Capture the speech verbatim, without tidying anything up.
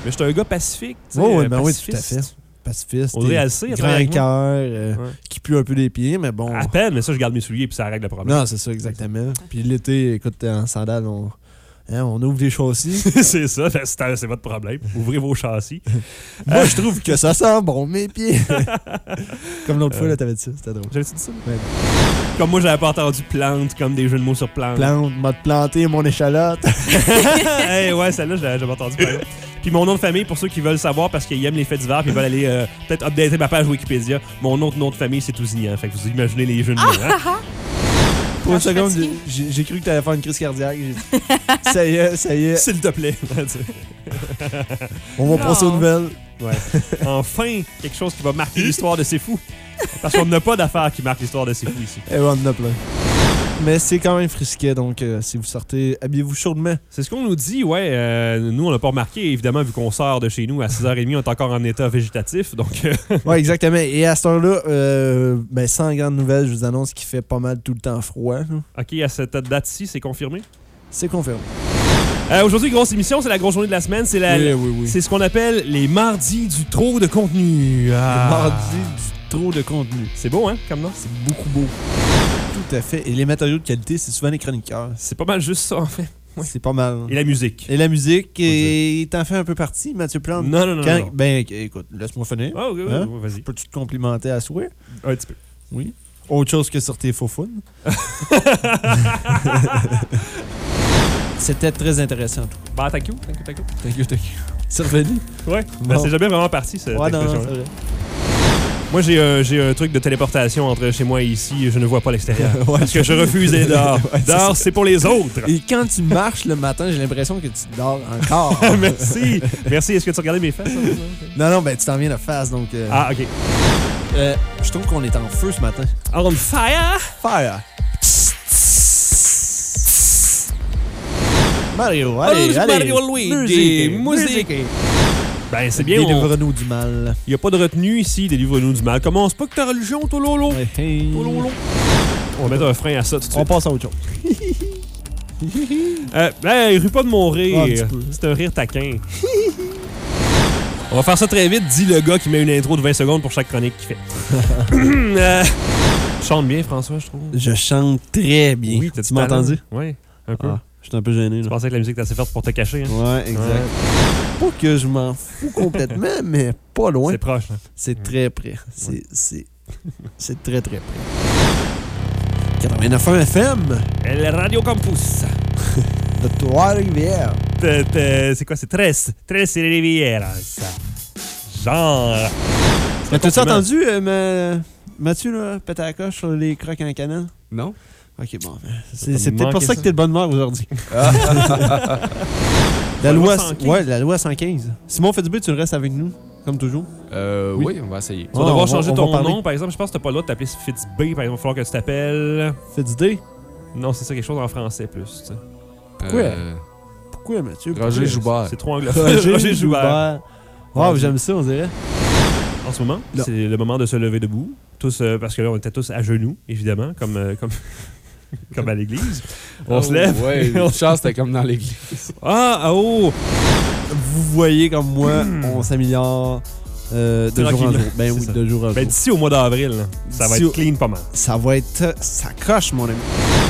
Mais je suis un gars pacifique, tu sais. Oh, oui, euh, ben oui, tout à pacifiste. fait. Pacifiste. On dirait assez, grand cœur, euh, ouais. qui pue un peu les pieds, mais bon. À peine, mais ça, je garde mes souliers puis ça règle le problème. Non, c'est ça, exactement. Puis l'été, écoute, en sandales, on, hein, on ouvre les châssis. C'est ça, c'est, c'est votre problème. Ouvrez vos châssis. Moi, euh, je trouve que ça sent bon, mes pieds. Comme l'autre euh, fois, là, t'avais dit ça, c'était drôle. J'avais dit ça? Ouais. Comme moi, j'avais pas entendu plante, comme des jeux de mots sur plante. Plante, m'a planté mon échalote. Hey, ouais, celle-là, j'avais, j'avais entendu parler. Puis mon nom de famille, pour ceux qui veulent savoir, parce qu'ils aiment les faits divers, puis ils veulent aller euh, peut-être updater ma page Wikipédia, mon autre nom de famille, c'est Tousignan. Fait que vous imaginez les jeux de mots, hein? Pour une seconde, j'ai, j'ai cru que t'allais faire une crise cardiaque. Ça y est, ça y est. S'il te plaît. On va non. passer aux nouvelles. Ouais. Enfin, quelque chose qui va marquer l'histoire de C'est Fou. Parce qu'on n'a pas d'affaires qui marquent l'histoire de C'est Fou ici. Et on en a plein. Mais c'est quand même frisquet, donc euh, si vous sortez, habillez-vous chaudement. C'est ce qu'on nous dit, ouais. Euh, nous, on n'a pas remarqué, évidemment, vu qu'on sort de chez nous à six heures trente, on est encore en état végétatif, donc... Euh... ouais, exactement. Et à cette heure-là, euh, ben, sans grande nouvelle, je vous annonce qu'il fait pas mal tout le temps froid. Là. OK, à cette date-ci, c'est confirmé? C'est confirmé. Euh, aujourd'hui, grosse émission, c'est la grosse journée de la semaine. C'est, la, oui, oui, oui. c'est ce qu'on appelle les mardis du trop de contenu. Ah. Les mardis du trop de contenu. C'est beau, hein, comme nom? C'est beaucoup beau. Tout à fait. Et les matériaux de qualité, c'est souvent les chroniqueurs. C'est pas mal juste ça, en fait. Oui. C'est pas mal. Et la musique. Et la musique, et t'en fais un peu partie, Mathieu Plante? Non, non, non. Quand... non. Ben, écoute, laisse-moi finir. Oh, oui, oui, hein? oui, vas-y. Peux-tu te complimenter à souhait? Un petit peu. Oui. Autre chose que sur tes faux fun. C'était très intéressant. Bah, thank you, thank you, thank you. Thank you, thank you. C'est revenu? Ouais. Bon. Ben, c'est jamais vraiment parti, cette ouais, expression. Non, non, c'est vrai. Moi, j'ai, euh, j'ai un truc de téléportation entre chez moi et ici. Je ne vois pas l'extérieur. Ouais, parce que je refuse d'aller dehors. Ouais, dehors, c'est, c'est pour les autres. Et quand tu marches le matin, j'ai l'impression que tu dors encore. Merci. Merci. Est-ce que tu regardais mes fesses? Non, non, ben tu t'en viens de face, donc... Euh, ah, OK. Euh, je trouve qu'on est en feu ce matin. On fire? Fire. Mario, allez, allez. Mario Luigi. Musique. Musique. Ben, c'est bien. Délivre-nous on... du mal. Il n'y a pas de retenue ici, délivre-nous du mal. Commence pas que ta religion, toi, lolo. Hey, hey. Lolo. On va mettre un frein à ça tout de suite. On passe à autre chose. euh, hey, ris pas de mon rire. Oh, un c'est un rire taquin. On va faire ça très vite, dit le gars qui met une intro de vingt secondes pour chaque chronique qu'il fait. euh, chante bien, François, je trouve. Je chante très bien. Oui, tu m'as entendu? Oui, un peu. Ah, je suis un peu gêné. Tu là. pensais que la musique était assez forte pour te cacher. Hein? Ouais, exact. Ouais. Pas que je m'en fous complètement, mais pas loin. C'est proche. Hein? C'est ouais. très près. C'est, ouais. c'est, c'est très, très près. quatre-vingt-neuf point un F M. El Radio Campus. De Trois-Rivières. C'est quoi? C'est Tres. Tres Rivieras. Genre. Mais t'as-tu entendu, euh, ma... Mathieu, là, péter la coche sur les crocs en canne? Non. Ok, bon. C'est, c'est peut-être pour ça, ça que t'es de bonne humeur aujourd'hui. la, loi, ouais, la loi cent quinze. Simon Fitzbé, tu restes avec nous, comme toujours? Euh, oui. oui, on va essayer. Tu vas oh, devoir on changer va, ton on nom, par exemple. Je pense que t'as pas le droit de t'appeler Fitzbé. Par exemple, il va falloir que tu t'appelles... Fitzday? Non, c'est ça, quelque chose en français plus. Tu sais. Pourquoi? Euh... Pourquoi, Mathieu? Roger Joubert. C'est trop anglophone. Roger, Roger Joubert. Wow, j'aime ça, on dirait. En ce moment, là. C'est le moment de se lever debout. Tous, euh, parce que là, on était tous à genoux, évidemment, comme, euh, comme, comme à l'église. On oh, se lève. Ouais, une chance, c'était comme dans l'église. Ah, oh! Vous voyez comme moi, mm. on s'améliore euh, de jour en jour. Ben oui, ça. de jour en jour. Ben d'ici au mois d'avril, là, ça va d'ici être clean pas mal. Ça va être... Ça coche, mon ami.